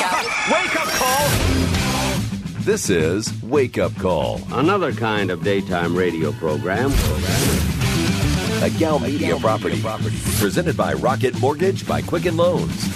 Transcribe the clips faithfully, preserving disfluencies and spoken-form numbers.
Wake up call. This is Wake Up Call, another kind of daytime radio program. A Gal Media property. Presented by Rocket Mortgage by Quicken Loans.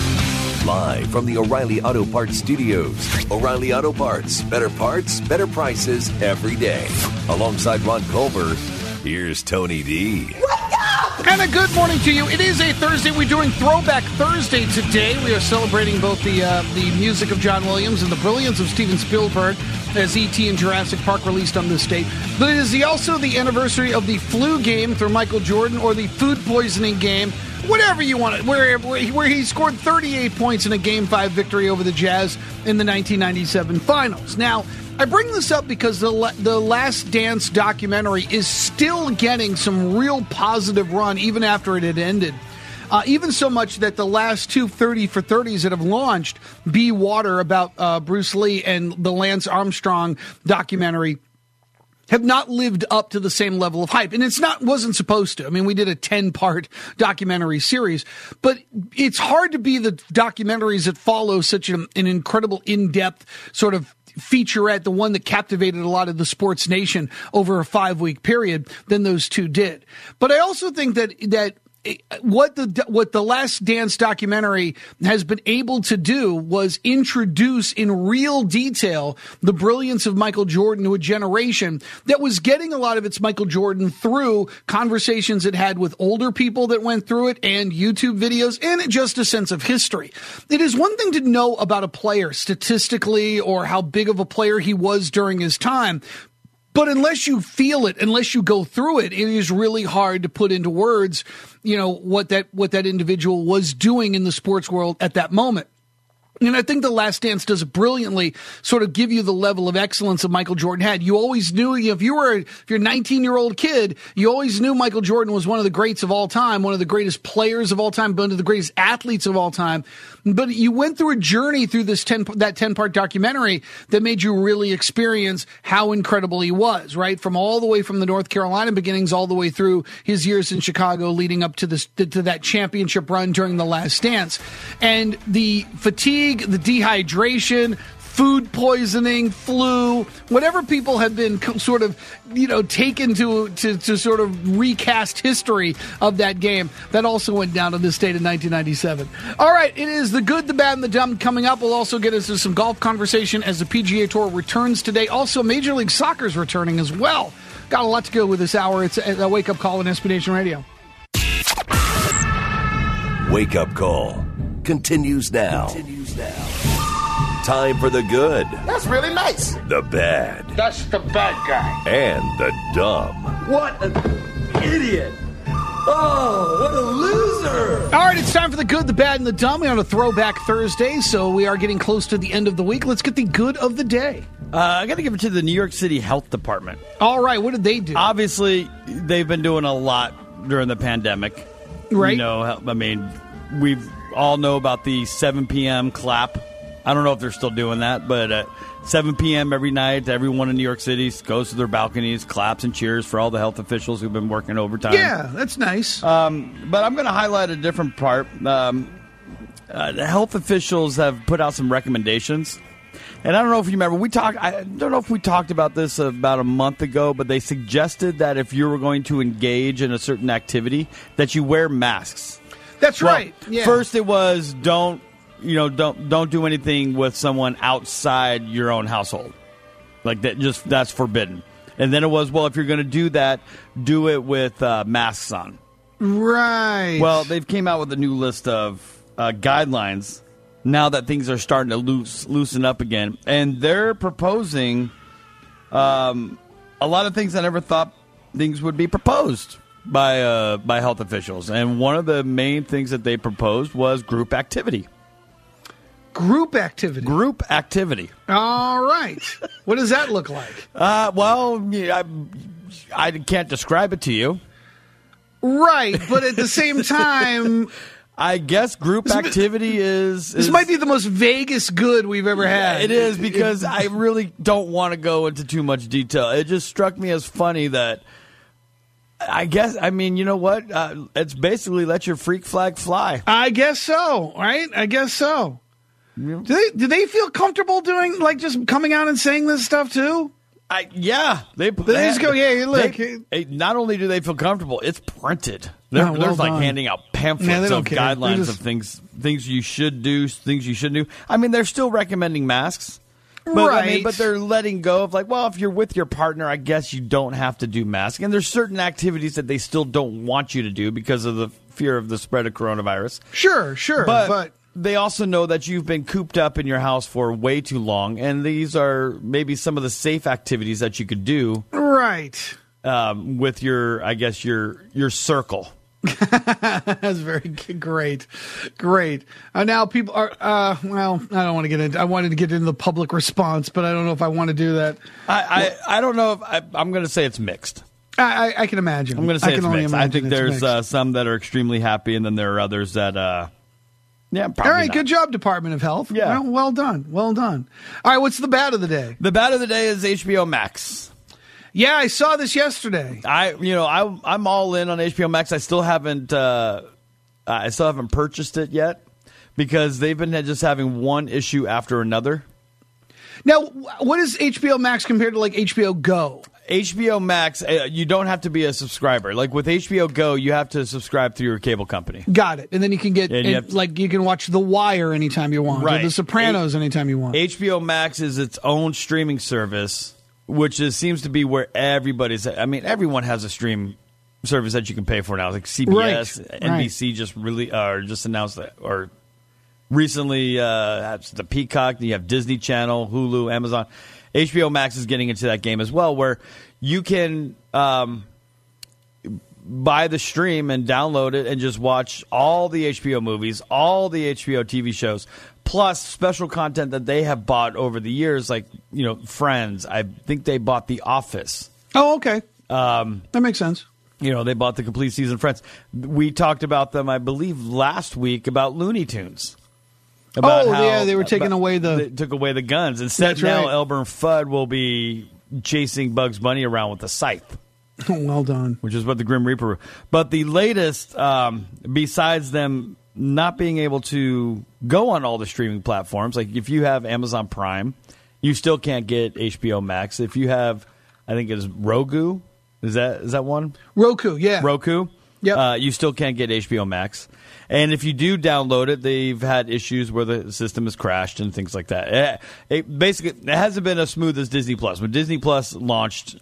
Live from the O'Reilly Auto Parts Studios. O'Reilly Auto Parts. Better parts, better prices every day. Alongside Ron Culver, here's Tony D. Wake up! And a good morning to you. It is a Thursday. We're doing Throwback Thursday today. We are celebrating both the uh, the music of John Williams and the brilliance of Steven Spielberg as E T and Jurassic Park released on this date. But it is the, also the anniversary of the flu game through Michael Jordan, or the food poisoning game, whatever you want it, where, where, where he scored thirty-eight points in a Game five victory over the Jazz in the nineteen ninety-seven finals. Now, I bring this up because the the Last Dance documentary is still getting some real positive run even after it had ended. Uh, even so much that the last two thirty for thirties that have launched, Be Water about uh, Bruce Lee and the Lance Armstrong documentary, have not lived up to the same level of hype. And it's not, wasn't supposed to. I mean, we did a ten-part documentary series, but it's hard to be the documentaries that follow such an, an incredible in-depth sort of featurette, the one that captivated a lot of the sports nation over a five-week period, than those two did. But I also think that that What the what the Last Dance documentary has been able to do was introduce in real detail the brilliance of Michael Jordan to a generation that was getting a lot of its Michael Jordan through conversations it had with older people that went through it, and YouTube videos, and just a sense of history. It is one thing to know about a player statistically or how big of a player he was during his time, but unless you feel it, unless you go through it, it is really hard to put into words, you know, what that what that individual was doing in the sports world at that moment. And I think The Last Dance does brilliantly sort of give you the level of excellence that Michael Jordan had. You always knew, if you were, if you're a nineteen-year-old kid, you always knew Michael Jordan was one of the greats of all time, one of the greatest players of all time, one of the greatest athletes of all time. But you went through a journey through this ten, that ten-part documentary that made you really experience how incredible he was, right? From all the way from the North Carolina beginnings all the way through his years in Chicago leading up to this, to that championship run during The Last Dance. And the fatigue, the dehydration, food poisoning, flu, whatever people have been sort of, you know, taken to, to, to sort of recast history of that game, that also went down on this date in nineteen ninety-seven. All right, it is the good, the bad, and the dumb coming up. We'll also get into some golf conversation as the P G A Tour returns today. Also, Major League Soccer is returning as well. Got a lot to go with this hour. It's a wake-up call on S B Nation Radio. Wake Up Call continues now. Continues now. Time for the good. That's really nice. The bad. That's the bad guy. And the dumb. What an idiot. Oh, what a loser. All right, it's time for the good, the bad, and the dumb. We're on a Throwback Thursday, so we are getting close to the end of the week. Let's get the good of the day. Uh, I got to give it to the New York City Health Department. All right, what did they do? Obviously, they've been doing a lot during the pandemic. Right. You know, I mean, we all know about the seven p.m. clap. I don't know if they're still doing that, but at seven p.m. every night, everyone in New York City goes to their balconies, claps and cheers for all the health officials who've been working overtime. Yeah, that's nice. Um, but I'm going to highlight a different part. Um, uh, the health officials have put out some recommendations. And I don't know if you remember, we talked. I don't know if we talked about this about a month ago, but they suggested that if you were going to engage in a certain activity, that you wear masks. That's well, right. Yeah. First, it was don't you know don't don't do anything with someone outside your own household, like that. Just that's forbidden. And then it was, well, if you're going to do that, do it with uh, masks on. Right. Well, they've came out with a new list of uh, guidelines now that things are starting to loose, loosen up again. And they're proposing um, a lot of things I never thought things would be proposed by uh, by health officials. And one of the main things that they proposed was group activity. Group activity. Group activity. All right. What does that look like? Uh, well, I, I can't describe it to you. Right, but at the same time, I guess group this activity is, is... This might be the most vaguest good we've ever had. It is, because I really don't want to go into too much detail. It just struck me as funny that, I guess, I mean, you know what? Uh, it's basically let your freak flag fly. I guess so, right? I guess so. Do they do they feel comfortable doing like just coming out and saying this stuff too? I, yeah, they, they, they just go, yeah, look. They, they, not only do they feel comfortable, it's printed. They're, oh, well there's like done. handing out pamphlets yeah, of care. guidelines just... of things things you should do, things you shouldn't do. I mean, they're still recommending masks, but right. I mean, but they're letting go of like, well, if you're with your partner, I guess you don't have to do masks. And there's certain activities that they still don't want you to do because of the fear of the spread of coronavirus. Sure, sure, but. but... They also know that you've been cooped up in your house for way too long, and these are maybe some of the safe activities that you could do, right? Um, with your, I guess your your circle. That's very great, great. Uh, now people are. Uh, well, I don't want to get into. I wanted to get into the public response, but I don't know if I want to do that. I I, I don't know if I, I'm going to say it's mixed. I, I, I can imagine. I'm going to say I it's can only mixed. I think it's there's mixed. uh, some that are extremely happy, and then there are others that. Uh, Yeah, probably All right, not. good job, Department of Health. Yeah. Well, well done, well done. All right, what's the bad of the day? The bad of the day is H B O Max. Yeah, I saw this yesterday. I, you know, I, I'm all in on H B O Max. I still haven't, uh, I still haven't purchased it yet because they've been just having one issue after another. Now, what is H B O Max compared to like H B O Go? H B O Max, uh, you don't have to be a subscriber. Like with H B O Go, you have to subscribe through your cable company. Got it. And then you can get, And you and, have to- like, you can watch The Wire anytime you want. Right. Or The Sopranos H- anytime you want. H B O Max is its own streaming service, which is, seems to be where everybody's. I mean, everyone has a stream service that you can pay for now. Like C B S, Right. N B C just really uh, just announced that, or recently uh, the Peacock. You have Disney Channel, Hulu, Amazon. H B O Max is getting into that game as well, where you can um, buy the stream and download it and just watch all the H B O movies, all the H B O T V shows, plus special content that they have bought over the years, like, you know, Friends. I think they bought The Office. Oh, okay. Um, that makes sense. You know, they bought the complete season of Friends. We talked about them, I believe, last week about Looney Tunes. About oh, how, yeah, they were taking about, away the... They took away the guns. Instead, That's now right. Elmer Fudd will be chasing Bugs Bunny around with a scythe. Well done. Which is what the Grim Reaper... But the latest, um, besides them not being able to go on all the streaming platforms, like if you have Amazon Prime, you still can't get H B O Max. If you have, I think it's Roku, is that is that one? Roku, yeah. Roku? Yep. Uh, you still can't get H B O Max. And if you do download it, they've had issues where the system has crashed and things like that. It, it basically it hasn't been as smooth as Disney Plus. When Disney Plus launched,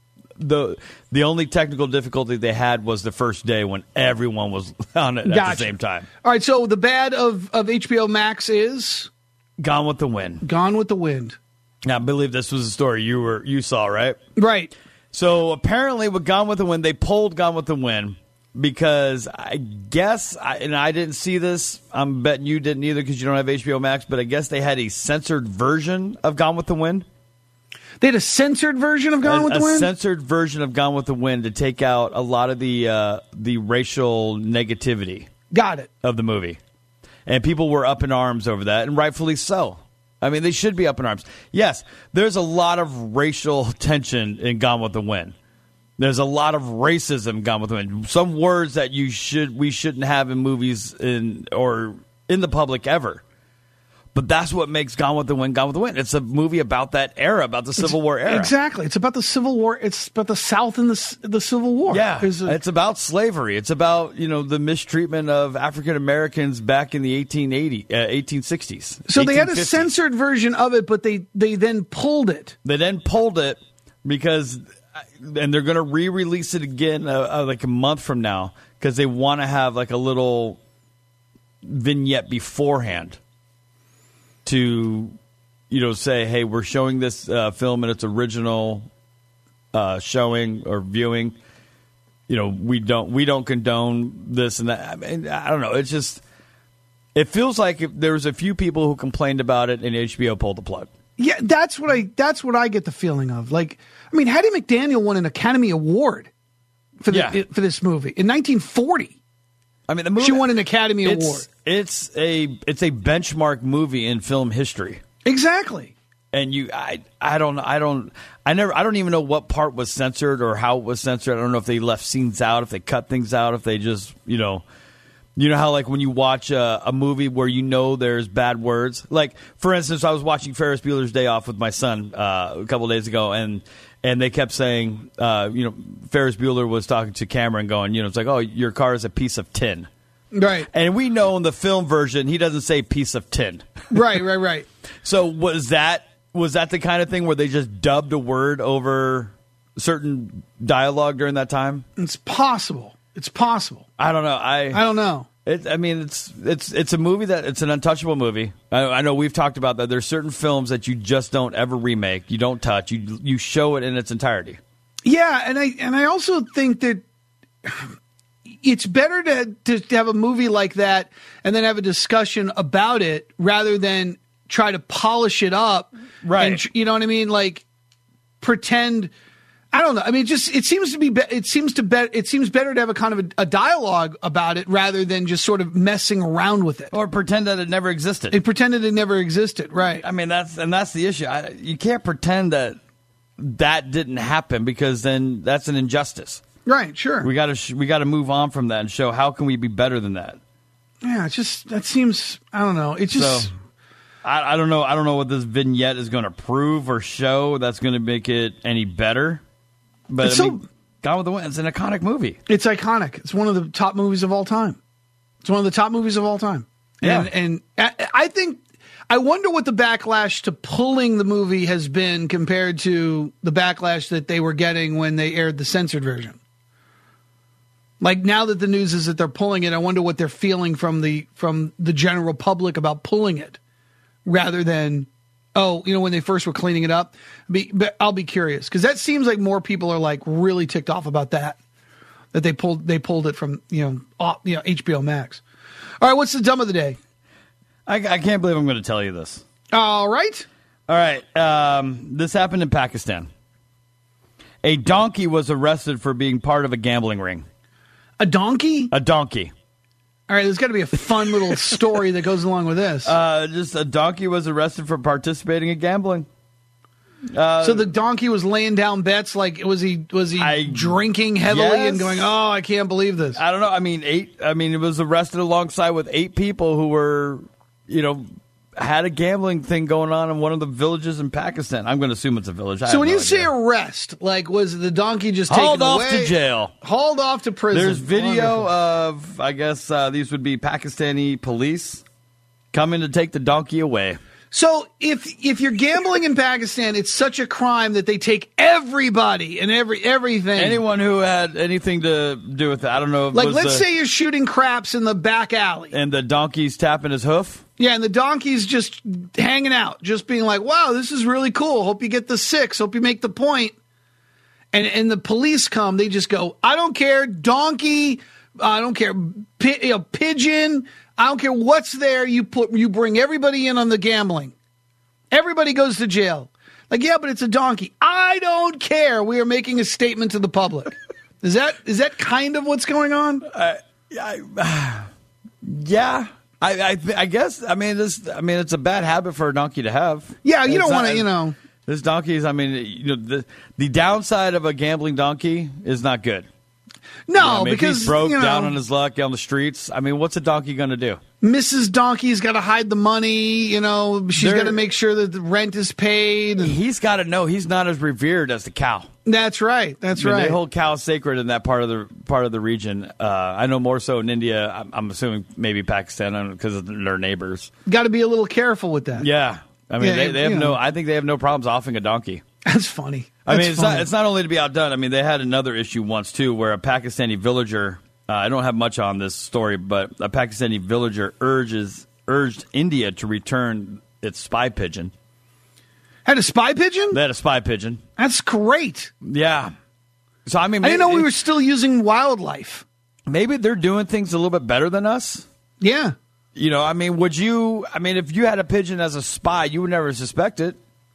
the the only technical difficulty they had was the first day when everyone was on it at Gotcha. the same time. All right, so the bad of, of H B O Max is... Gone with the Wind. Gone with the Wind. Now, I believe this was a story you were you saw, right? Right. So apparently with Gone with the Wind, they pulled Gone with the Wind because I guess, I, and I didn't see this, I'm betting you didn't either because you don't have H B O Max, but I guess they had a censored version of Gone with the Wind. They had a censored version of Gone a, with the a Wind? censored version of Gone with the Wind to take out a lot of the uh, the racial negativity Got it. of the movie. And people were up in arms over that, and rightfully so. I mean, they should be up in arms. Yes, there's a lot of racial tension in Gone with the Wind. There's a lot of racism in Gone with the Wind. Some words that you should we shouldn't have in movies in or in the public ever. But that's what makes Gone with the Wind Gone with the Wind. It's a movie about that era, about the Civil It's- War era. Exactly. It's about the Civil War. It's about the South and the the Civil War. Yeah, There's a- it's about slavery. It's about, you know, the mistreatment of African Americans back in the eighteen eighty, uh, eighteen sixties. so they had a eighteen fifties. censored version of it, but they, they then pulled it. They then pulled it because, and they're going to re-release it again uh, uh, like a month from now because they want to have like a little vignette beforehand to, you know, say, hey, we're showing this uh, film in its original uh, showing or viewing. You know, we don't we don't condone this and that. I mean, I don't know. It's just, it feels like if there was a few people who complained about it and H B O pulled the plug. Yeah, that's what I that's what I get the feeling of. Like, I mean, Hattie McDaniel won an Academy Award for the, Yeah. for this movie in nineteen forty. I mean, the movie, She won an Academy it's, Award. It's a it's a benchmark movie in film history, Exactly. and you, I, I don't, I don't, I never, I don't even know what part was censored or how it was censored. I don't know if they left scenes out, if they cut things out, if they just, you know, You know how, like, when you watch a, a movie where you know there's bad words? Like, for instance, I was watching Ferris Bueller's Day Off with my son uh, a couple days ago, and and they kept saying, uh, you know, Ferris Bueller was talking to Cameron going, you know, it's like, oh, your car is a piece of tin. Right. And we know in the film version, he doesn't say piece of tin. Right, right, right. So was that was that the kind of thing where they just dubbed a word over certain dialogue during that time? It's possible. It's possible. I don't know. I I don't know. It, I mean, it's it's it's a movie that it's an untouchable movie. I, I know we've talked about that. There's certain films that you just don't ever remake. You don't touch. You you show it in its entirety. Yeah, and I and I also think that it's better to to have a movie like that and then have a discussion about it rather than try to polish it up. Right. And, you know what I mean? Like pretend. I don't know. I mean, just it seems to be. It seems to be. It seems better to have a kind of a, a dialogue about it rather than just sort of messing around with it or pretend that it never existed. It pretended it never existed, right? I mean, that's and that's the issue. I, you can't pretend that that didn't happen because then that's an injustice. Right. Sure. We got to sh- we got to move on from that and show how can we be better than that. Yeah. It just that seems. I don't know. It just. So, I, I don't know. I don't know what this vignette is going to prove or show that's going to make it any better. But it's I so, mean, Gone with the Wind, it's an iconic movie. It's iconic. It's one of the top movies of all time. It's one of the top movies of all time. Yeah. And, and I, I think, I wonder what the backlash to pulling the movie has been compared to the backlash that they were getting when they aired the censored version. Like now that the news is that they're pulling it, I wonder what they're feeling from the from the general public about pulling it rather than, oh, you know, when they first were cleaning it up. Be, but I'll be curious because that seems like more people are like really ticked off about that. That they pulled they pulled it from you know off, you know H B O Max. All right, what's the dumb of the day? I, I can't believe I'm going to tell you this. All right, all right. Um, this happened in Pakistan. A donkey was arrested for being part of a gambling ring. A donkey? A donkey. All right, there's got to be a fun little story that goes along with this. Uh, just a donkey was arrested for participating in gambling. Uh, so the donkey was laying down bets. Like was he was he I, drinking heavily yes. and going, oh, I can't believe this. I don't know. I mean, eight. I mean, it was arrested alongside with eight people who were, you know, had a gambling thing going on in one of the villages in Pakistan. I'm going to assume it's a village. I so when no you idea. say arrest, like was the donkey just hauled taken off away? to jail, hauled off to prison? There's video Wonderful. of, I guess uh, these would be Pakistani police coming to take the donkey away. So if if you're gambling in Pakistan, it's such a crime that they take everybody and every everything. Anyone who had anything to do with it. I don't know. If like, was let's the, say you're shooting craps in the back alley. And the donkey's tapping his hoof? Yeah, and the donkey's just hanging out, just being like, wow, this is really cool. Hope you get the six. Hope you make the point. And and the police come. They just go, I don't care, donkey. I don't care, pi- you know, pigeon. I don't care what's there. You put you bring everybody in on the gambling. Everybody goes to jail. Like, yeah, but it's a donkey. I don't care. We are making a statement to the public. Is that is that kind of what's going on? Uh, I, yeah, I I, th- I guess. I mean, this. I mean, it's a bad habit for a donkey to have. Yeah, you It's don't not- want to. You know, this donkey's. I mean, you know, the the downside of a gambling donkey is not good. no, You know, I mean, because if he's broke you know, down on his luck on the streets. I mean, what's a donkey going to do? Missus Donkey's got to hide the money. You know, she's They're- got to make sure that the rent is paid. And He's got to know he's not as revered as the cow. that's right. That's I mean, right. They hold cows sacred in that part of the part of the region. Uh, I know more so in India. I'm, I'm assuming maybe Pakistan because they're neighbors. Got to be a little careful with that. Yeah, I mean Yeah, they, they have you no. know. I think they have no problems offing a donkey. That's funny. I That's mean, it's funny. not, it's not only to be outdone. I mean, they had another issue once, too, where a Pakistani villager, uh, I don't have much on this story, but a Pakistani villager urges urged India to return its spy pigeon. Had a spy pigeon? They had a spy pigeon. That's great. Yeah. So, I mean, I didn't know we it- were still using wildlife. maybe they're doing things a little bit better than us. Yeah. You know, I mean, would you, I mean, if you had a pigeon as a spy, you would never suspect it.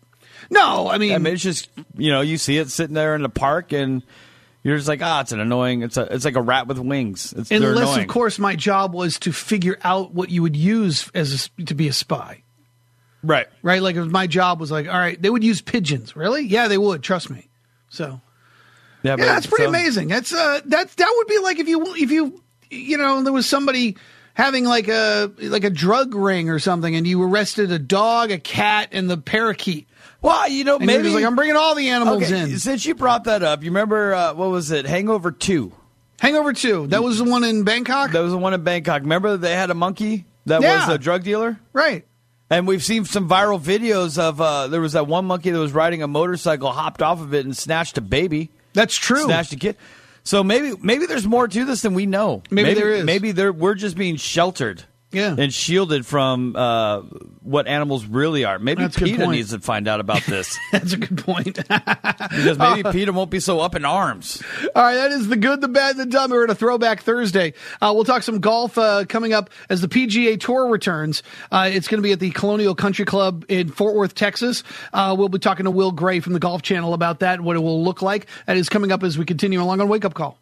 No, I mean, I mean, it's just, you know, you see it sitting there in the park and you're just like, ah, it's an annoying, it's a, it's like a rat with wings. It's they're unless, annoying. of course, my job was to figure out what you would use as a, to be a spy. Right. Right? Like, if my job was like, all right, they would use pigeons. Really? Yeah, they would. Trust me. So, Yeah, yeah, but- that's pretty so- amazing. That's uh, that's that would be like if you if you you know, there was somebody having like a like a drug ring or something, and you arrested a dog, a cat, and the parakeet. Well, you know, and maybe you're just like, I'm bringing all the animals okay, in. Since you brought that up, you remember uh, what was it? Hangover two. Hangover two. That was the one in Bangkok. That was the one in Bangkok. Remember they had a monkey that Yeah. was a drug dealer, right? And we've seen some viral videos of uh, there was that one monkey that was riding a motorcycle, hopped off of it, and snatched a baby. That's true. Snatched a kid. So maybe maybe there's more to this than we know. Maybe, maybe there is. Maybe there, we're just being sheltered. Yeah. And shielded from uh, what animals really are. Maybe That's a good PETA point. needs to find out about this. That's a good point. Because maybe PETA won't be so up in arms. All right, that is the good, the bad, the dumb. We're at a Throwback Thursday. Uh, we'll talk some golf uh, coming up as the P G A Tour returns. Uh, it's going to be at the Colonial Country Club in Fort Worth, Texas. Uh, we'll be talking to Will Gray from the Golf Channel about that, what it will look like. That is coming up as we continue along on Wake Up Call.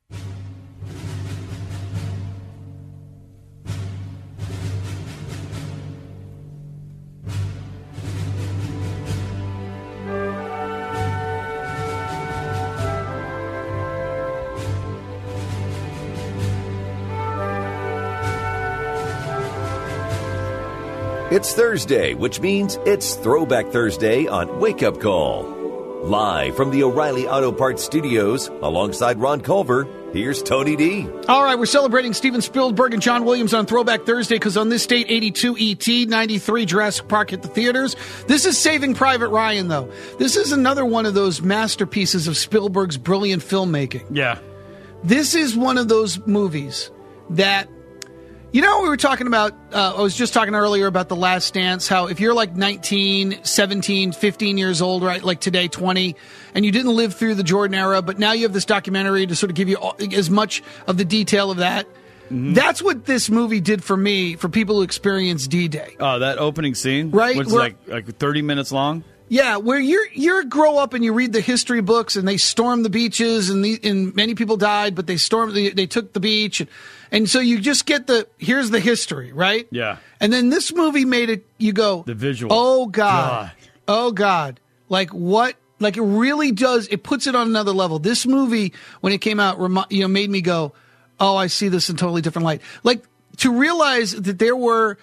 It's Thursday, which means it's Throwback Thursday on Wake Up Call. Live from the O'Reilly Auto Parts Studios, alongside Ron Culver, here's Tony D. All right, we're celebrating Steven Spielberg and John Williams on Throwback Thursday because on this date, eighty-two E T, ninety-three Jurassic Park hit the theaters. This is Saving Private Ryan, though. This is another one of those masterpieces of Spielberg's brilliant filmmaking. Yeah. This is one of those movies that, you know, we were talking about, uh, I was just talking earlier about The Last Dance, how if you're like nineteen, seventeen, fifteen years old, right, like today, twenty, and you didn't live through the Jordan era, but now you have this documentary to sort of give you all, as much of the detail of that. Mm-hmm. That's what this movie did for me, for people who experienced D-Day. Oh, that opening scene? Right. Which is Where- like, like thirty minutes long? Yeah, where you're you're grow up and you read the history books and they stormed the beaches and the, and many people died, but they stormed they, they took the beach and, and so you just get the here's the history, right? Yeah. And then this movie made it you go The visual. Oh God. God. Oh God. Like what like it really does it puts it on another level. This movie when it came out remi- you know made me go, "Oh, I see this in a totally different light." Like to realize that there were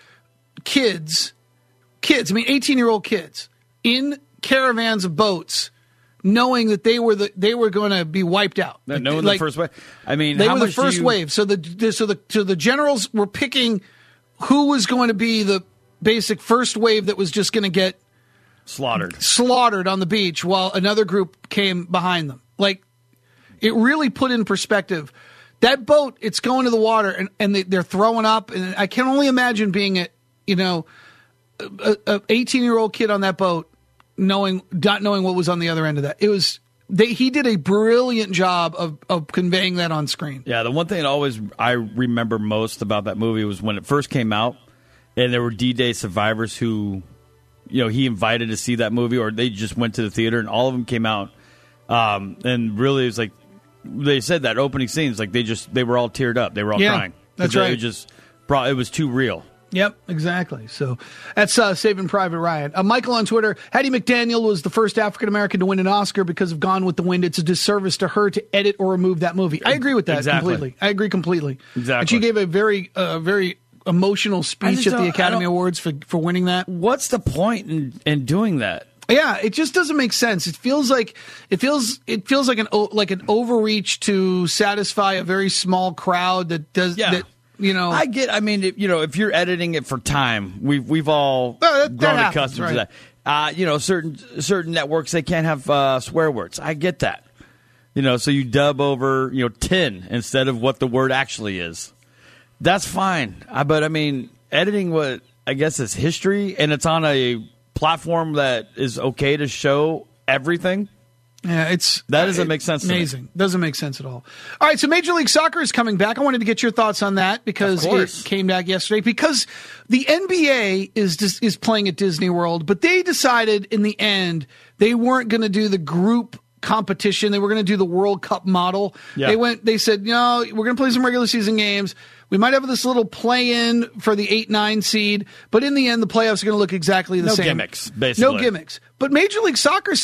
kids kids, I mean eighteen-year-old kids in caravans of boats, knowing that they were the they were going to be wiped out. No, knowing like, the first wave. I mean, they how were the much do first you- wave. So the, the so the so the generals were picking who was going to be the basic first wave that was just going to get slaughtered slaughtered on the beach, while another group came behind them. Like it really put in perspective. That boat, it's going to the water, and, and they, they're throwing up, and I can only imagine being a you know a, a eighteen-year-old kid on that boat, knowing not knowing what was on the other end of that. It was they, he did a brilliant job of, of conveying that on screen. Yeah, the one thing that always I remember most about that movie was when it first came out, and there were D-Day survivors who, you know, he invited to see that movie, or they just went to the theater, and all of them came out. Um, and really, it was like they said that opening scenes, like they just they were all teared up, they were all Yeah, crying. that's It- right. It just brought it was too real. Yep, exactly. So that's uh, Saving Private Ryan. Uh, Michael on Twitter, Hattie McDaniel was the first African-American to win an Oscar because of Gone with the Wind. It's a disservice to her to edit or remove that movie. I agree with that Exactly. completely. I agree completely. Exactly. And she gave a very, uh, very emotional speech just at the don't- I Academy don't- Awards for, for winning that. What's the point in, in doing that? Yeah, it just doesn't make sense. It feels like it feels it feels like an o- like an overreach to satisfy a very small crowd that does Yeah. that. You know, I get. I mean, if, you know, if you're editing it for time, we've we've all Well, that- that grown happens, accustomed to right. that. Uh, you know, certain certain networks they can't have uh, swear words. I get that. You know, so you dub over you know ten instead of what the word actually is. That's fine. I, but I mean, editing what I guess is history, and it's on a platform that is okay to show everything. Yeah, it's That doesn't it- make sense to me. Amazing, doesn't make sense at all. All right, so Major League Soccer is coming back. I wanted to get your thoughts on that because Of course. it came back yesterday. Because the N B A is dis- is playing at Disney World, but they decided in the end they weren't going to do the group competition. They were going to do the World Cup model. Yeah. They went. They said, no, we're going to play some regular season games. We might have this little play-in for the eight nine seed, but in the end, the playoffs are going to look exactly the No same. gimmicks, basically. No gimmicks. But Major League Soccer said,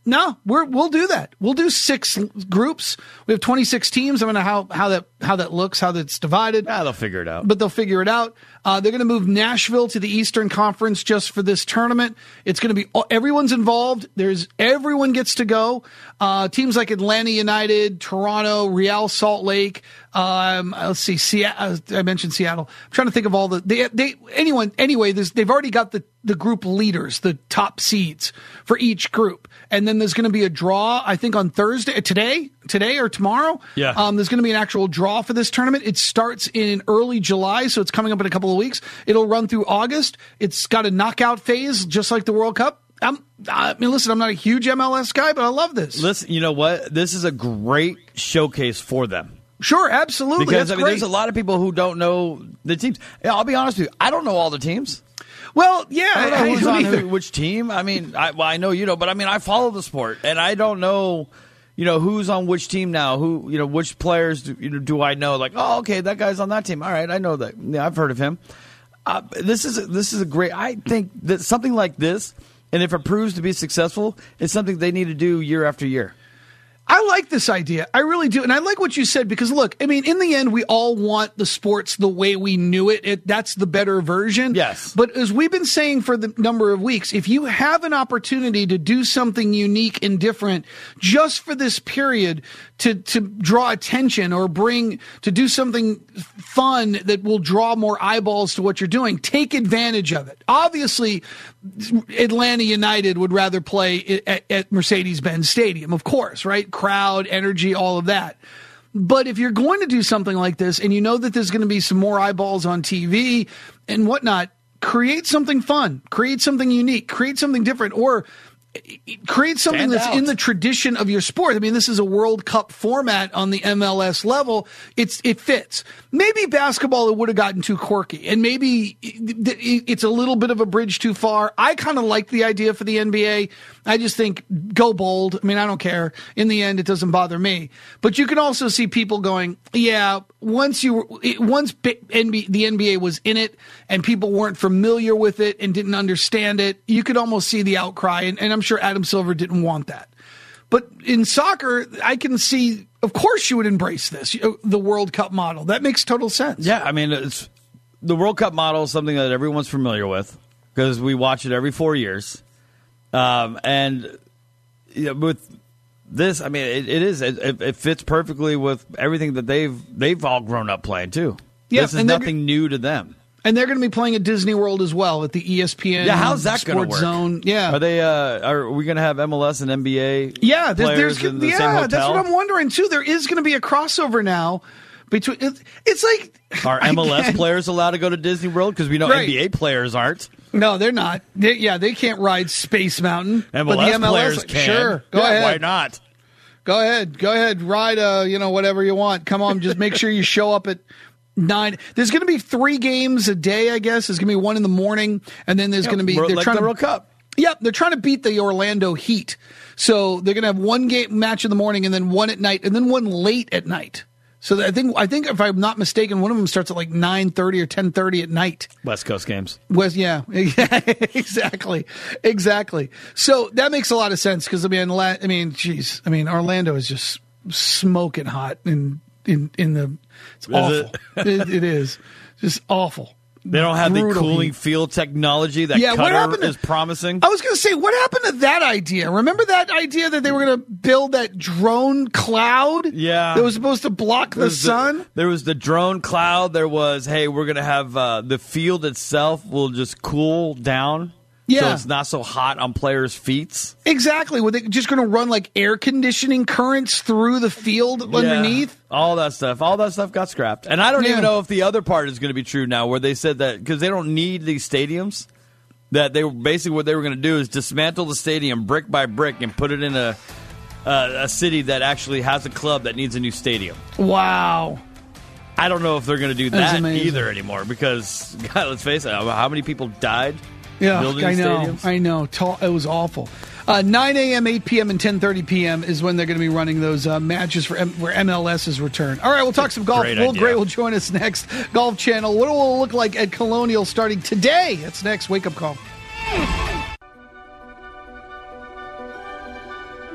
No, we're, we'll do that. We'll do six groups. We have twenty-six teams. I don't know how, how that how that looks, how that's divided. Yeah, they'll figure it out. But they'll figure it out. Uh, they're going to move Nashville to the Eastern Conference just for this tournament. It's going to be everyone's involved. There's everyone gets to go. Uh, teams like Atlanta United, Toronto, Real Salt Lake. Um, let's see, Seattle. I mentioned Seattle. I'm trying to think of all the they they anyone anyway. They've already got the the group leaders, the top seeds for each group, and then there's going to be a draw. I think on Thursday, today, today or tomorrow. Yeah. Um, there's going to be an actual draw for this tournament. It starts in early July, so it's coming up in a couple of weeks. It'll run through August. It's got a knockout phase, just like the World Cup. I'm, I mean, listen, I'm not a huge M L S guy, but I love this. Listen, you know what? This is a great showcase for them. Sure, absolutely. Because That's I mean, great. there's a lot of people who don't know the teams. Yeah, I'll be honest with you. I don't know all the teams. Well, yeah, I don't know I, who's I on don't either. who, which team. I mean, I, well, I know you know, but I mean, I follow the sport, and I don't know, you know, who's on which team now. Who, you know, which players do, you know, do I know? Like, oh, okay, that guy's on that team. All right, I know that. Yeah, I've heard of him. Uh, this is this is a great. I think that something like this, and if it proves to be successful, it's something they need to do year after year. I like this idea. I really do. And I like what you said because, look, I mean, in the end, we all want the sports the way we knew it. it. That's the better version. Yes. But as we've been saying for the number of weeks, if you have an opportunity to do something unique and different just for this period to, to draw attention or bring, to do something fun that will draw more eyeballs to what you're doing, take advantage of it. Obviously, Atlanta United would rather play at, at Mercedes-Benz Stadium, of course, right? Crowd, energy, all of that. But if you're going to do something like this and you know that there's going to be some more eyeballs on T V and whatnot, create something fun, create something unique, create something different, or create something Stand that's out. in the tradition of your sport. I mean, this is a World Cup format on the M L S level. It's it fits. Maybe basketball, it would have gotten too quirky, and maybe it's a little bit of a bridge too far. I kind of like the idea for the N B A. I just think go bold. I mean, I don't care. In the end, it doesn't bother me. But you can also see people going, yeah, once you once the N B A was in it and people weren't familiar with it and didn't understand it, you could almost see the outcry. And, and I'm sure Adam Silver didn't want that. But in soccer, I can see, of course you would embrace this, the World Cup model. That makes total sense. Yeah, I mean, it's, the World Cup model is something that everyone's familiar with because we watch it every four years. Um, and you know, with this, I mean, it, it is it, it fits perfectly with everything that they've they've all grown up playing too. Yeah, this is and they're- nothing new to them. And they're going to be playing at Disney World as well at the E S P N Yeah, how's that going Sports to work? Zone. Yeah, Are they? Uh, are we going to have M L S and N B A? yeah, there's, players there's in the yeah, same hotel? that's what I'm wondering too. There is going to be a crossover now between. It, it's like Are M L S again, players allowed to go to Disney World? Because we know Right. N B A players aren't. No, they're not. They, yeah, they can't ride Space Mountain. M L S, but the M L S players can. Sure, go Yeah, ahead. Why not? Go ahead. Go ahead. Ride, uh, you know, whatever you want. Come on. Just make sure you show up at nine. There's going to be three games a day, I guess. There's going to be one in the morning, and then there's going to be. World- They're like trying the to World Cup. Yep, they're trying to beat the Orlando Heat. So they're going to have one game match in the morning, and then one at night, and then one late at night. So I think I think if I'm not mistaken, one of them starts at like nine thirty or ten thirty at night. West Coast games. Was yeah, exactly, exactly. So that makes a lot of sense because I mean, la- I mean, geez, I mean, Orlando is just smoking hot in in in the. It's Is awful. it? it, it is just awful. They don't have Brutal the cooling heat. field technology that Yeah, what Qatar happened to- is promising. I was going to say, what happened to that idea? Remember that idea that they were going to build that drone cloud? Yeah. that was supposed to block the There was sun. there was the drone cloud. There was, hey, we're going to have uh, the field itself will just cool down. So Yeah. it's not so hot on players' feet. Exactly. Were they just going to run like air conditioning currents through the field underneath? Yeah, all that stuff. All that stuff got scrapped. And I don't Yeah. even know if the other part is going to be true now, where they said that because they don't need these stadiums, that they were basically what they were going to do is dismantle the stadium brick by brick and put it in a uh, a city that actually has a club that needs a new stadium. Wow. I don't know if they're going to do That's that amazing. either anymore because, God, let's face it, how many people died Yeah, building I know. stadiums? I know. Ta- It was awful. Uh, nine a.m., eight p.m., and ten thirty p.m. is when they're going to be running those uh, matches for M- where M L S is returned. All right, we'll talk some golf. Great Will idea. Gray will join us next. Golf Channel. What will it look like at Colonial starting today? That's next. Wake up call.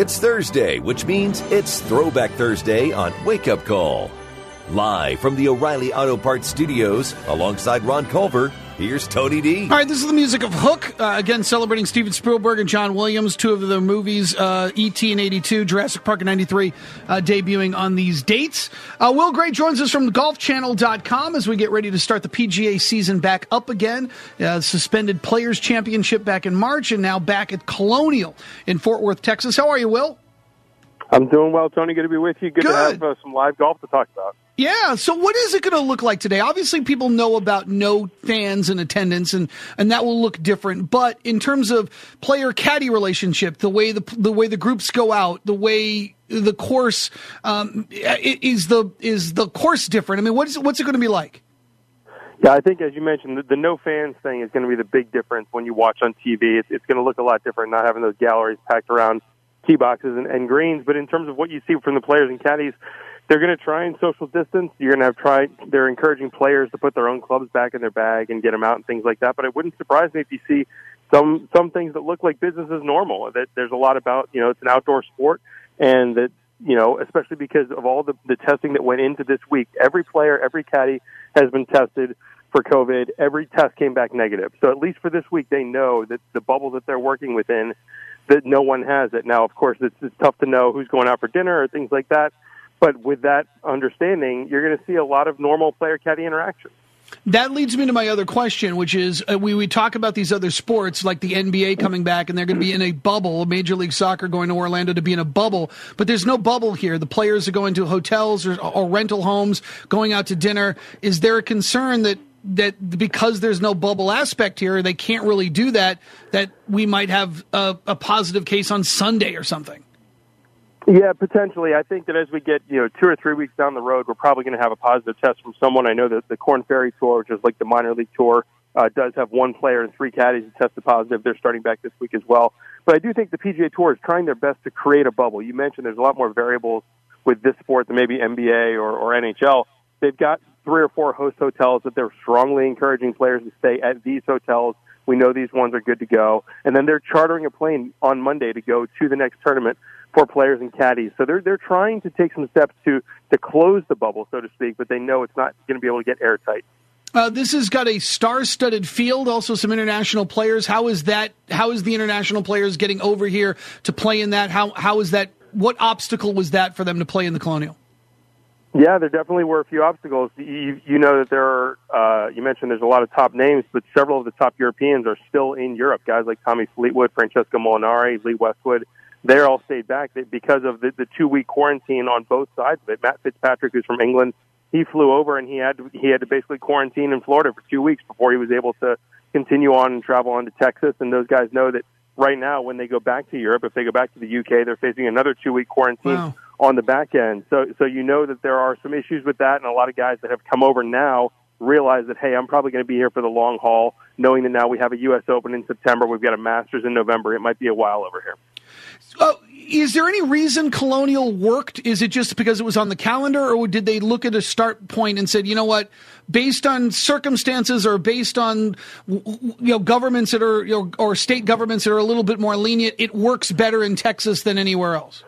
It's Thursday, which means it's Throwback Thursday on Wake Up Call. Live from the O'Reilly Auto Parts Studios, alongside Ron Culver, here's Tony D. All right, this is the music of Hook. Uh, again, celebrating Steven Spielberg and John Williams, two of the movies, uh, E T in eighty-two, Jurassic Park in ninety-three, uh, debuting on these dates. Uh, Will Gray joins us from golf channel dot com as we get ready to start the P G A season back up again. Uh, suspended Players Championship back in March and now back at Colonial in Fort Worth, Texas. How are you, Will? I'm doing well, Tony. Good to be with you. Good, Good. to have uh, some live golf to talk about. Yeah, so what is it going to look like today? Obviously, people know about no fans in attendance, and, and that will look different. But in terms of player-caddy relationship, the way the the way the groups go out, the way the course um, is the is the course different. I mean, what is what's it going to be like? Yeah, I think as you mentioned, the, the no fans thing is going to be the big difference when you watch on T V. It's, it's going to look a lot different, not having those galleries packed around tee boxes and, and greens. But in terms of what you see from the players and caddies, they're going to try and social distance. You're going to have tried. They're encouraging players to put their own clubs back in their bag and get them out and things like that. But it wouldn't surprise me if you see some some things that look like business as normal. That there's a lot about, you know, it's an outdoor sport, and that, you know, especially because of all the, the testing that went into this week. Every player, every caddy has been tested for COVID. Every test came back negative. So at least for this week, they know that the bubble that they're working within, that no one has it. Now, of course, it's, it's tough to know who's going out for dinner or things like that. But with that understanding, you're going to see a lot of normal player-caddy interaction. That leads me to my other question, which is uh, we, we talk about these other sports like the N B A coming back, and they're going to be in a bubble, Major League Soccer going to Orlando to be in a bubble. But there's no bubble here. The players are going to hotels or, or rental homes, going out to dinner. Is there a concern that that because there's no bubble aspect here, they can't really do that, that we might have a, a positive case on Sunday or something? Yeah, potentially. I think that as we get, you know, two or three weeks down the road, we're probably going to have a positive test from someone. I know that the Korn Ferry Tour, which is like the minor league tour, uh, does have one player and three caddies who tested positive. They're starting back this week as well. But I do think the P G A Tour is trying their best to create a bubble. You mentioned there's a lot more variables with this sport than maybe N B A or, or N H L. They've got three or four host hotels that they're strongly encouraging players to stay at these hotels. We know these ones are good to go. And then they're chartering a plane on Monday to go to the next tournament for players and caddies. So they're they're trying to take some steps to, to close the bubble, so to speak, but they know it's not going to be able to get airtight. Uh, this has got a star-studded field, also some international players. How is that? How is the international players getting over here to play in that? How how is that? What obstacle was that for them to play in the Colonial? Yeah, there definitely were a few obstacles. You, you know that there are, uh, you mentioned there's a lot of top names, but several of the top Europeans are still in Europe. Guys like Tommy Fleetwood, Francesco Molinari, Lee Westwood, they all stayed back because of the, the two-week quarantine on both sides of it. Matt Fitzpatrick, who's from England, he flew over and he had to, he had to basically quarantine in Florida for two weeks before he was able to continue on and travel on to Texas. And those guys know that right now when they go back to Europe, if they go back to the U K, they're facing another two-week quarantine. Wow. On the back end. So so you know that there are some issues with that, and a lot of guys that have come over now realize that, hey, I'm probably going to be here for the long haul, knowing that now we have a U S Open in September, we've got a Masters in November. It might be a while over here. Uh, is there any reason Colonial worked? Is it just because it was on the calendar, or did they look at a start point and said, you know what, based on circumstances or based on, you know, governments that are, you know, or state governments that are a little bit more lenient, it works better in Texas than anywhere else?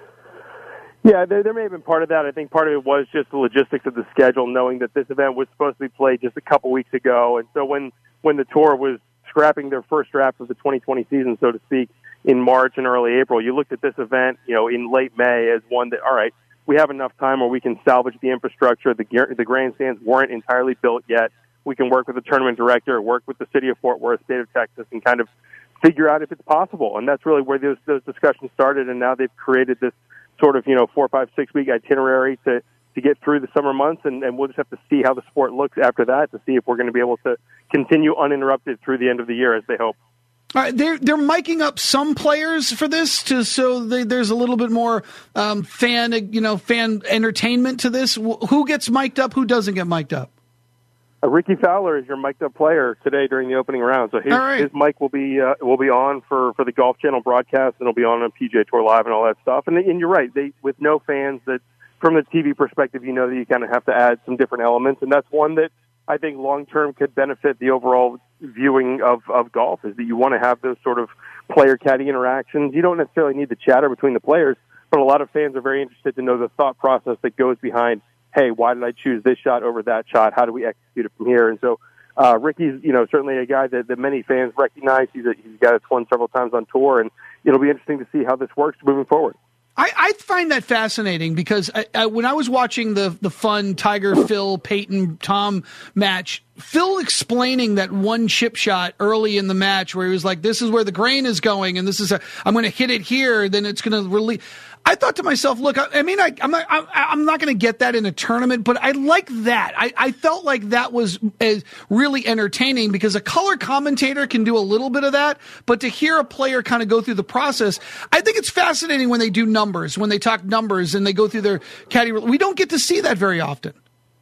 Yeah, there, there may have been part of that. I think part of it was just the logistics of the schedule, knowing that this event was supposed to be played just a couple weeks ago. And so when, when the tour was scrapping their first draft of the twenty twenty season, so to speak, in March and early April, you looked at this event, you know, in late May as one that, all right, we have enough time where we can salvage the infrastructure. The, the grandstands weren't entirely built yet. We can work with the tournament director, work with the city of Fort Worth, state of Texas, and kind of figure out if it's possible. And that's really where those, those discussions started, and now they've created this sort of, you know, four, five, six week itinerary to, to get through the summer months, and, and we'll just have to see how the sport looks after that to see if we're going to be able to continue uninterrupted through the end of the year as they hope. All right, they're they're miking up some players for this, to so they, there's a little bit more um, fan, you know, fan entertainment to this. Who gets mic'd up? Who doesn't get mic'd up? Uh, Ricky Fowler is your mic'd up player today during the opening round, so his, right. his mic will be uh, will be on for, for the Golf Channel broadcast, and it'll be on on P G A Tour Live and all that stuff. And, and you're right, they with no fans, that from the T V perspective, you know that you kind of have to add some different elements, and that's one that I think long term could benefit the overall viewing of, of golf, is that you want to have those sort of player caddy interactions. You don't necessarily need the chatter between the players, but a lot of fans are very interested to know the thought process that goes behind, hey, why did I choose this shot over that shot? How do we execute it from here? And so uh, Ricky's, you know, certainly a guy that, that many fans recognize. He's a, he's a guy that's won several times on tour, and it'll be interesting to see how this works moving forward. I, I find that fascinating because I, I, when I was watching the the fun Tiger, Phil, Peyton, Tom match, Phil explaining that one chip shot early in the match where he was like, this is where the grain is going, and this is a, I'm going to hit it here, then it's going to release. I thought to myself, look, I, I mean, I, I'm not, I, I'm not going to get that in a tournament, but I like that. I, I felt like that was uh, really entertaining because a color commentator can do a little bit of that, but to hear a player kind of go through the process, I think it's fascinating when they do numbers, when they talk numbers and they go through their caddy. We don't get to see that very often.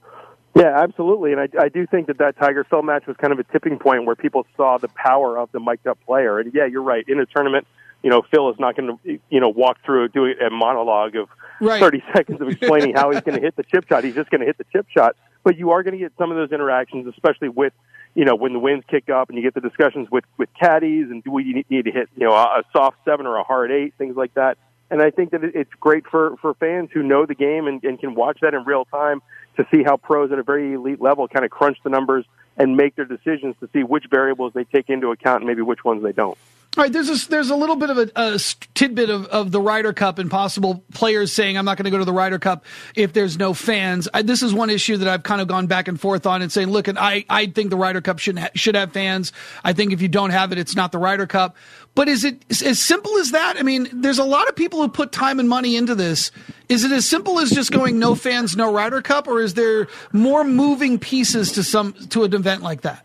Yeah, absolutely. And I, I do think that that Tiger-Phil match was kind of a tipping point where people saw the power of the mic'd-up player. And, yeah, you're right. In a tournament, you know, Phil is not going to, you know, walk through, do a monologue of right. thirty seconds of explaining how he's going to hit the chip shot. He's just going to hit the chip shot. But you are going to get some of those interactions, especially with, you know, when the winds kick up and you get the discussions with, with caddies and do we need to hit, you know, a soft seven or a hard eight, things like that. And I think that it's great for, for fans who know the game and, and can watch that in real time to see how pros at a very elite level kind of crunch the numbers and make their decisions to see which variables they take into account and maybe which ones they don't. All right, there's a, there's a little bit of a, a tidbit of, of the Ryder Cup and possible players saying, I'm not going to go to the Ryder Cup if there's no fans. I, this is one issue that I've kind of gone back and forth on and saying, look, and I, I think the Ryder Cup should, ha- should have fans. I think if you don't have it, it's not the Ryder Cup. But is it as simple as that? I mean, there's a lot of people who put time and money into this. Is it as simple as just going no fans, no Ryder Cup, or is there more moving pieces to some to an event like that?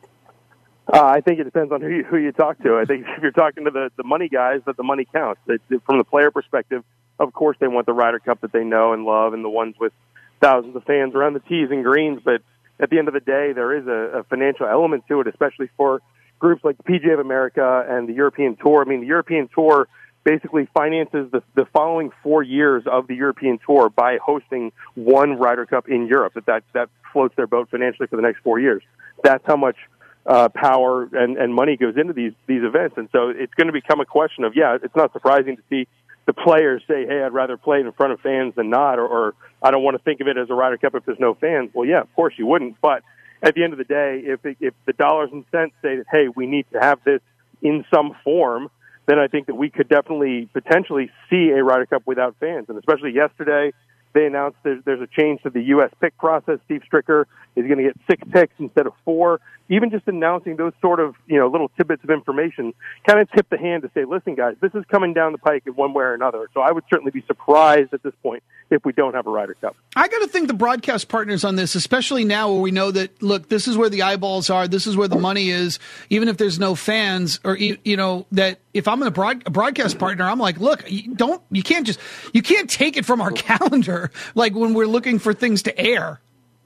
Uh, I think it depends on who you, who you talk to. I think if you're talking to the, the money guys, that the money counts. That, that from the player perspective, of course, they want the Ryder Cup that they know and love and the ones with thousands of fans around the tees and greens. But at the end of the day, there is a, a financial element to it, especially for groups like the P G A of America and the European Tour. I mean, the European Tour basically finances the, the following four years of the European Tour by hosting one Ryder Cup in Europe. That, that, that floats their boat financially for the next four years. That's how much Uh, power and, and money goes into these these events. And so it's going to become a question of, yeah, it's not surprising to see the players say, hey, I'd rather play it in front of fans than not, or, or I don't want to think of it as a Ryder Cup if there's no fans. Well, yeah, of course you wouldn't. But at the end of the day, if it, if the dollars and cents say that, hey, we need to have this in some form, then I think that we could definitely potentially see a Ryder Cup without fans. And especially yesterday, they announced there's, there's a change to the U S pick process. Steve Stricker is going to get six picks instead of four. Even just announcing those sort of, you know, little tidbits of information kind of tip the hand to say, listen, guys, this is coming down the pike in one way or another. So I would certainly be surprised at this point if we don't have a Ryder Cup. I got to think the broadcast partners on this, especially now where we know that, look, this is where the eyeballs are. This is where the money is. Even if there's no fans or, you know, that if I'm a, broad, a broadcast partner, I'm like, look, you don't, you can't just, you can't take it from our calendar. Like when we're looking for things to air.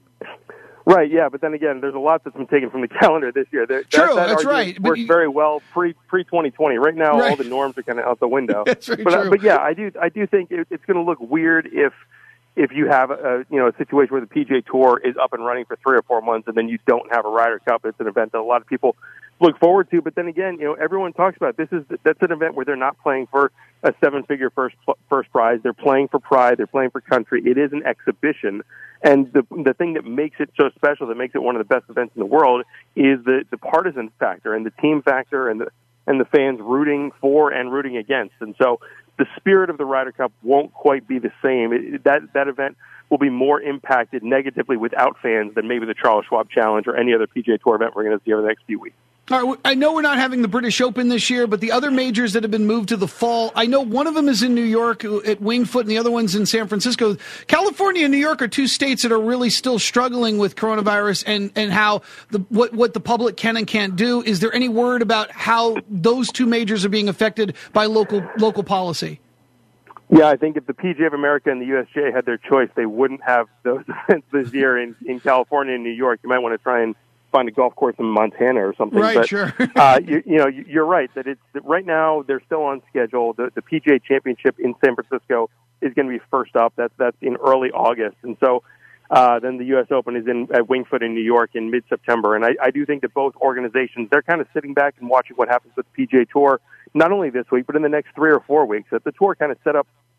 Right, yeah, but then again, there's a lot that's been taken from the calendar this year. That, True, that, that that's right. Works you, very well pre pre twenty twenty. Right now, right. all the norms are kind of out the window. That's very but, true. Uh, but yeah, I do I do think it, it's going to look weird if if you have a you know a situation where the P G A Tour is up and running for three or four months and then you don't have a Ryder Cup. It's an event that a lot of people look forward to. But then again, you know, everyone talks about it. This is that's an event where they're not playing for a seven-figure first first prize. They're playing for pride. They're playing for country. It is an exhibition. And the the thing that makes it so special, that makes it one of the best events in the world, is the, the partisan factor and the team factor and the and the fans rooting for and rooting against. And so the spirit of the Ryder Cup won't quite be the same. It, that that event will be more impacted negatively without fans than maybe the Charles Schwab Challenge or any other P G A Tour event we're going to see over the next few weeks. All right, I know we're not having the British Open this year, but the other majors that have been moved to the fall, I know one of them is in New York at Winged Foot and the other one's in San Francisco. California and New York are two states that are really still struggling with coronavirus and, and how the what, what the public can and can't do. Is there any word about how those two majors are being affected by local local policy? Yeah, I think if the P G A of America and the U S G A had their choice, they wouldn't have those events this year in, in California and New York. You might want to try and find a golf course in Montana or something. Right, but, sure. uh, you, you know, you're right that it's that right now they're still on schedule. The, the P G A Championship in San Francisco is going to be first up. That's that's in early August, and so uh, then the U S Open is in at Winged Foot in New York in mid-September. And I, I do think that both organizations, they're kind of sitting back and watching what happens with the P G A Tour, not only this week but in the next three or four weeks. That the tour kind of set up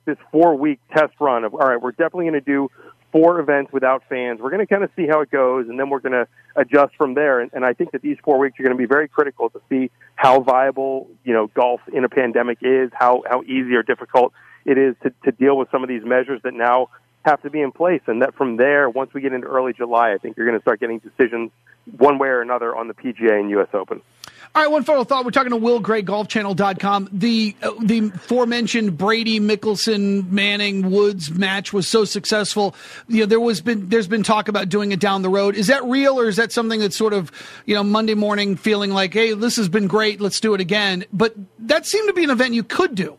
this four-week test run of, all right, we're definitely going to do four events without fans. We're going to kind of see how it goes, and then we're going to adjust from there. And, and I think that these four weeks are going to be very critical to see how viable, you know, golf in a pandemic is, how, how easy or difficult it is to, to deal with some of these measures that now have to be in place. And that from there, once we get into early July, I think you're going to start getting decisions one way or another on the P G A and U S Open. All right, one final thought. We're talking to Will Gray, golf channel dot com. The uh, the aforementioned Brady, Mickelson, Manning, Woods match was so successful. You know, there was been there's been talk about doing it down the road. Is that real, or is that something that's sort of, you know, Monday morning feeling like, hey, this has been great, let's do it again? But that seemed to be an event you could do.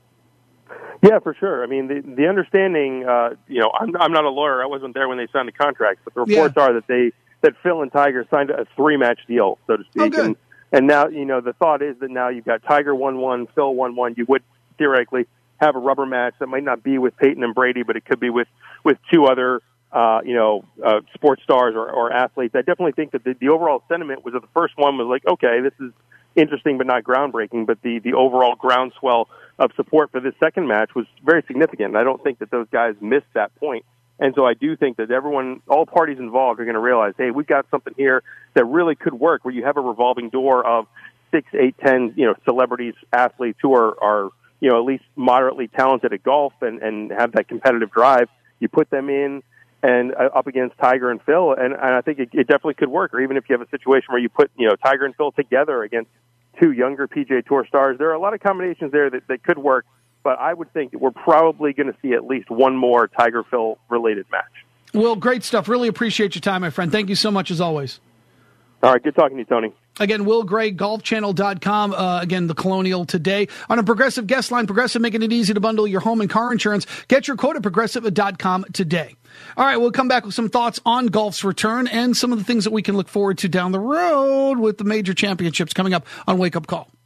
Yeah, for sure. I mean, the the understanding, uh, you know, I'm I'm not a lawyer. I wasn't there when they signed the contracts, but the reports yeah. are that they that Phil and Tiger signed a three match deal, so to speak. Oh, good. And, And now, you know, the thought is that now you've got Tiger one one, Phil one one. You would theoretically have a rubber match that might not be with Peyton and Brady, but it could be with, with two other, uh, you know, uh, sports stars or, or athletes. I definitely think that the, the overall sentiment was that the first one was like, okay, this is interesting but not groundbreaking, but the, the overall groundswell of support for this second match was very significant. And I don't think that those guys missed that point. And so I do think that everyone, all parties involved are going to realize, hey, we've got something here that really could work, where you have a revolving door of six, eight, ten, you know, celebrities, athletes who are, are you know, at least moderately talented at golf and, and have that competitive drive. You put them in and uh, up against Tiger and Phil, and, and I think it, it definitely could work. Or even if you have a situation where you put, you know, Tiger and Phil together against two younger P G A Tour stars, there are a lot of combinations there that, that could work. But I would think that we're probably going to see at least one more Tiger-Phil related match. Well, great stuff. Really appreciate your time, my friend. Thank you so much, as always. All right, good talking to you, Tony. Again, Will Gray, golf channel dot com. Uh, again, the Colonial today. On a Progressive guest line, Progressive making it easy to bundle your home and car insurance. Get your quote at progressive dot com today. All right, we'll come back with some thoughts on golf's return and some of the things that we can look forward to down the road with the major championships coming up on Wake Up Call.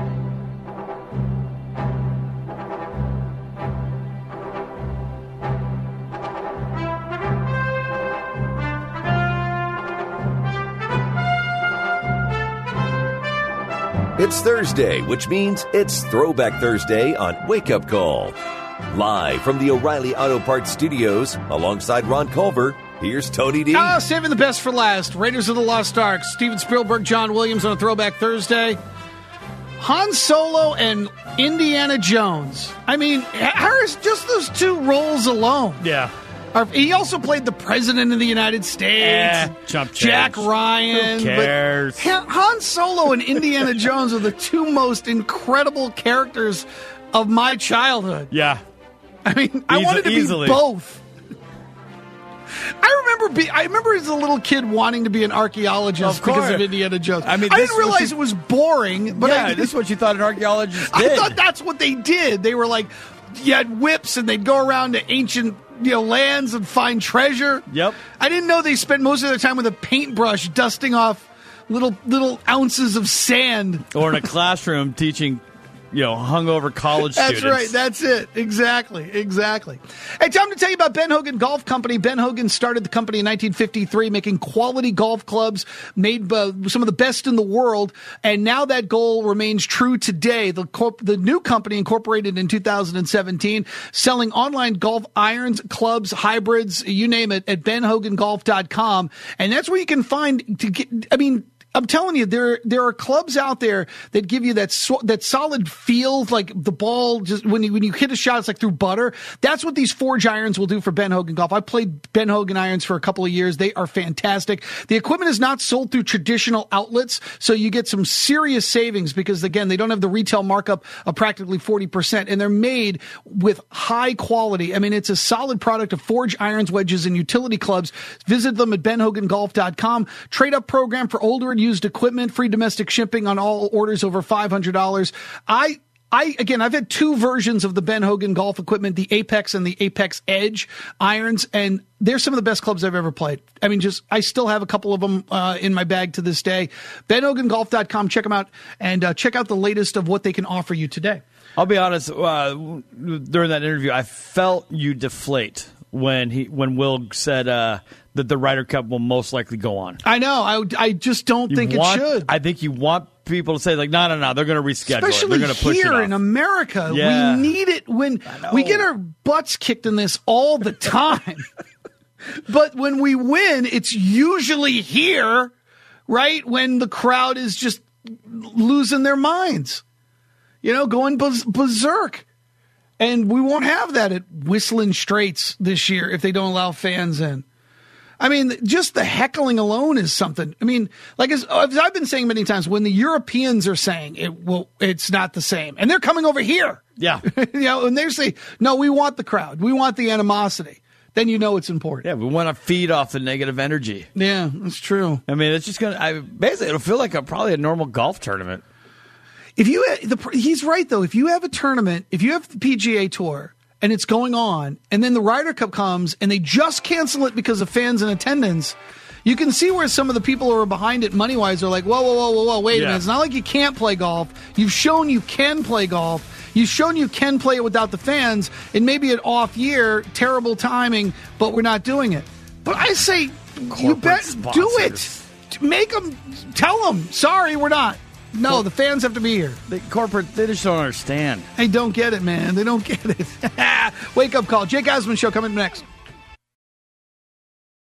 It's Thursday, which means it's Throwback Thursday on Wake Up Call. Live from the O'Reilly Auto Parts Studios, alongside Ron Culver, here's Tony D. Ah, saving the best for last. Raiders of the Lost Ark, Steven Spielberg, John Williams on a Throwback Thursday. Han Solo and Indiana Jones. I mean, Harris, just those two roles alone. Yeah. He also played the President of the United States. Eh, jump Jack change. Ryan. Who cares? But Han Solo and Indiana Jones are the two most incredible characters of my childhood. Yeah. I mean, I Easy, wanted to easily. be both. I remember be, I remember as a little kid wanting to be an archaeologist Of because course. of Indiana Jones. I mean, I this didn't realize was- it was boring, but yeah, I, this is what you thought an archaeologist did. I thought that's what they did. They were like, you had whips and they'd go around to ancient, you know, lands and find treasure. Yep. I didn't know they spent most of their time with a paintbrush dusting off little little ounces of sand. Or in a classroom teaching, you know, hungover college That's students. right. That's it. Exactly. Exactly. Hey, time to tell you about Ben Hogan Golf Company. Ben Hogan started the company in nineteen fifty-three, making quality golf clubs, made uh, some of the best in the world, and now that goal remains true today. The corp- the new company incorporated in two thousand seventeen, selling online golf irons, clubs, hybrids, you name it, at ben hogan golf dot com, and that's where you can find to get. I mean. I'm telling you, there there are clubs out there that give you that so, that solid feel, like the ball just when you when you hit a shot, it's like through butter. That's what these Forge irons will do for Ben Hogan Golf. I played Ben Hogan irons for a couple of years. They are fantastic. The equipment is not sold through traditional outlets, so you get some serious savings because again, they don't have the retail markup of practically forty percent, and they're made with high quality. I mean, it's a solid product of Forge irons, wedges, and utility clubs. Visit them at ben hogan golf dot com. Trade up program for older and used equipment, free domestic shipping on all orders over five hundred dollars. I, I, again, I've had two versions of the Ben Hogan golf equipment, the Apex and the Apex Edge irons, and they're some of the best clubs I've ever played. I mean, just, I still have a couple of them uh, in my bag to this day. ben hogan golf dot com. Check them out and uh, check out the latest of what they can offer you today. I'll be honest, uh, during that interview, I felt you deflate when he when Will said uh, that the Ryder Cup will most likely go on. I know. I, I just don't You think want- it should. I think you want people to say, like, no, no, no, they're going to reschedule Especially it. They're going to push it here off. in America. Yeah. We need it when we get our butts kicked in this all the time. But when we win, it's usually here, right? When the crowd is just losing their minds, you know, going berserk. And we won't have that at Whistling Straits this year if they don't allow fans in. I mean, just the heckling alone is something. I mean, like as, as I've been saying many times, when the Europeans are saying it will, it's not the same, and they're coming over here. Yeah. You know, and they say, no, we want the crowd. We want the animosity. Then you know it's important. Yeah, we want to feed off the negative energy. Yeah, that's true. I mean, it's just going to, basically, it'll feel like a, probably a normal golf tournament. If you, the, he's right, though. If you have a tournament, if you have the P G A Tour, and it's going on, and then the Ryder Cup comes, and they just cancel it because of fans in attendance, you can see where some of the people who are behind it money-wise are like, whoa, whoa, whoa, whoa, whoa, wait yeah. a minute. It's not like you can't play golf. You've shown you can play golf. You've shown you can play it without the fans. It may be an off year, terrible timing, but we're not doing it. But I say, Corporate you bet, sponsors. do it. Make them, tell them, sorry, we're not. No, well, the fans have to be here. The corporate, they just don't understand. They don't get it, man. They don't get it. Wake up call. Jake Osmond Show coming next.